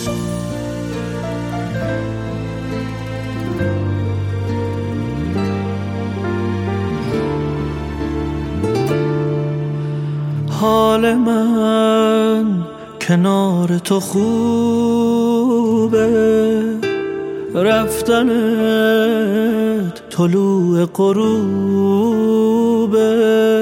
حال من کنار تو خوبه، رفتنت طلوع غروبه.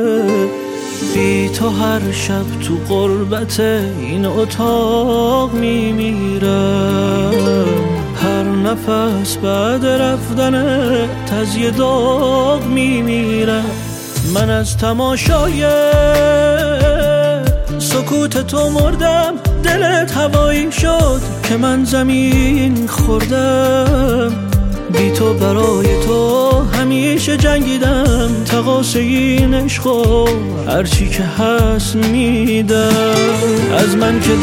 بی تو هر شب تو غربت این اتاق میمیرم، هر نفس بعد رفتنت از یه داغ میمیرم. من از تماشای سکوت تو مردم، دلت هوایی شد که من زمین خوردم. بی تو برای تو همیشه جنگیدم، تقاص این عشقو هرچی که هست میدم. از من که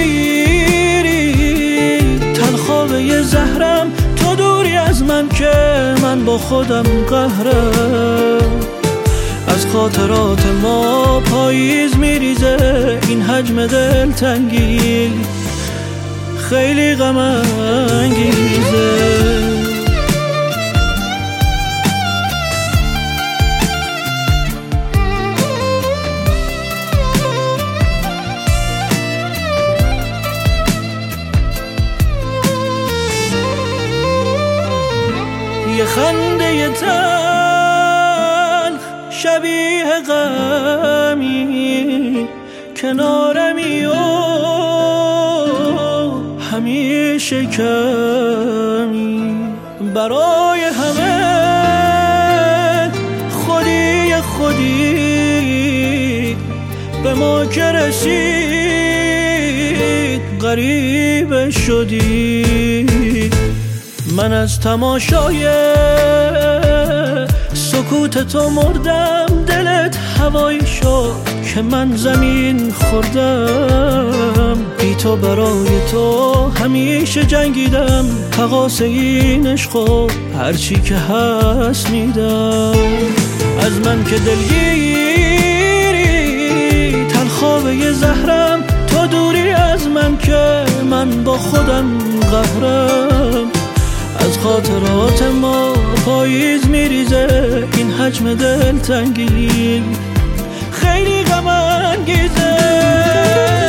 دلگیری تلخواب یه زهرم، تو دوری از من که من با خودم قهرم. از خاطرات ما پاییز میریزه این حجم دلتنگی، خیلی غم انگیزه. یه خنده تلخ شبیه غمی کنارمی و همیشه کمی. برای همه خودی به ما که رسید غریبه شدی. من از تماشای سکوت تو مردم، دلت هوایی شد که من زمین خوردم. بی تو برای تو همیشه جنگیدم، تقاص این عشقو هرچی که هست میدم. از من که دلگیری تلخواب یه زهرم، تو دوری از من که من با خودم قهرم. از خاطرات ما پاییز میریزه این حجم دلتنگی، خیلی غم انگیزه.